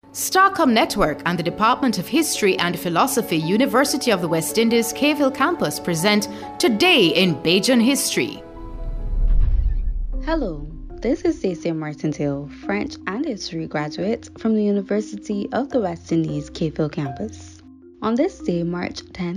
Starcom Network and the Department of History and Philosophy, University of the West Indies, Cave Campus present Today in Bajan History. Hello, this is Stacey Martindale, French and History graduate from the University of the West Indies, Cave Campus. On this day, March 10,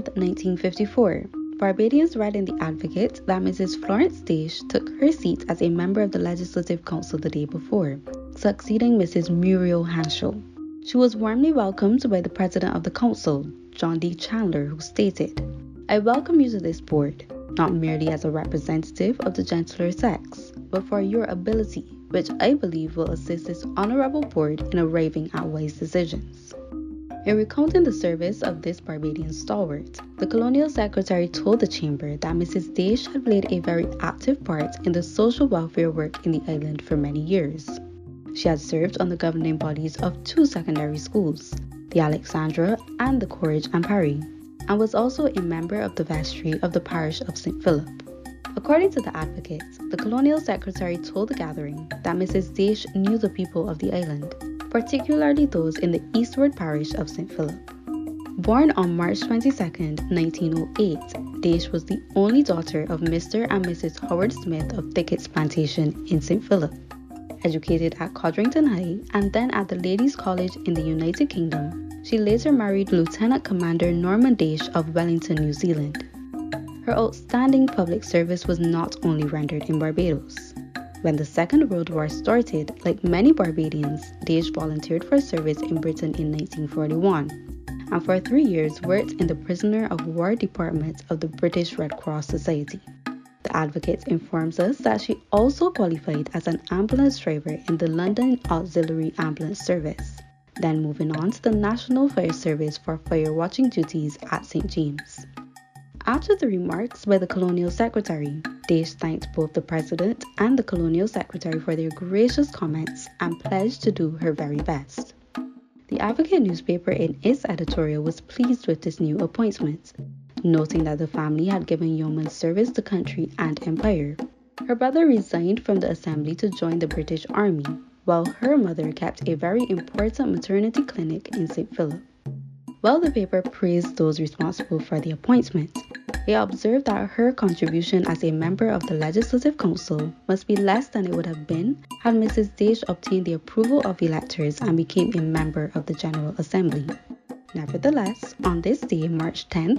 1954, Barbadians read in The Advocate that Mrs. Florence Dash took her seat as a member of the Legislative Council the day before, succeeding Mrs. Muriel Hanschel. She was warmly welcomed by the President of the Council, John D. Chandler, who stated, "I welcome you to this board, not merely as a representative of the gentler sex, but for your ability, which I believe will assist this honorable board in arriving at wise decisions." In recounting the service of this Barbadian stalwart, the Colonial Secretary told the Chamber that Mrs. Dash had played a very active part in the social welfare work in the island for many years. She had served on the governing bodies of two secondary schools, the Alexandra and the Courage and Parry, and was also a member of the vestry of the parish of St. Philip. According to the Advocate, the Colonial Secretary told the gathering that Mrs. Dash knew the people of the island, particularly those in the eastward parish of St. Philip. Born on March 22, 1908, Dash was the only daughter of Mr. and Mrs. Howard Smith of Thicket's Plantation in St. Philip. Educated at Codrington High and then at the Ladies' College in the United Kingdom, she later married Lieutenant Commander Norman Dash of Wellington, New Zealand. Her outstanding public service was not only rendered in Barbados. When the Second World War started, like many Barbadians, Dash volunteered for service in Britain in 1941, and for 3 years worked in the Prisoner of War Department of the British Red Cross Society. The Advocate informs us that she also qualified as an ambulance driver in the London Auxiliary Ambulance Service, then moving on to the National Fire Service for fire watching duties at St. James. After the remarks by the Colonial Secretary, Dash thanked both the President and the Colonial Secretary for their gracious comments and pledged to do her very best. The Advocate newspaper in its editorial was pleased with this new appointment, noting that the family had given yeoman service to country and empire. Her brother resigned from the assembly to join the British Army, while her mother kept a very important maternity clinic in St. Philip. While the paper praised those responsible for the appointment, it observed that her contribution as a member of the Legislative Council must be less than it would have been had Mrs. Dash obtained the approval of electors and became a member of the General Assembly. Nevertheless, on this day, March 10,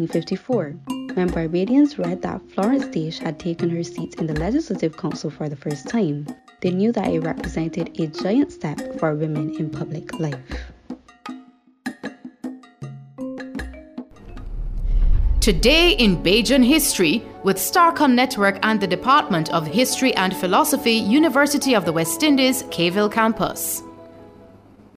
1954, when Barbadians read that Florence Dash had taken her seat in the Legislative Council for the first time, they knew that it represented a giant step for women in public life. Today in Bajan History with Starcom Network and the Department of History and Philosophy, University of the West Indies, Cave Campus.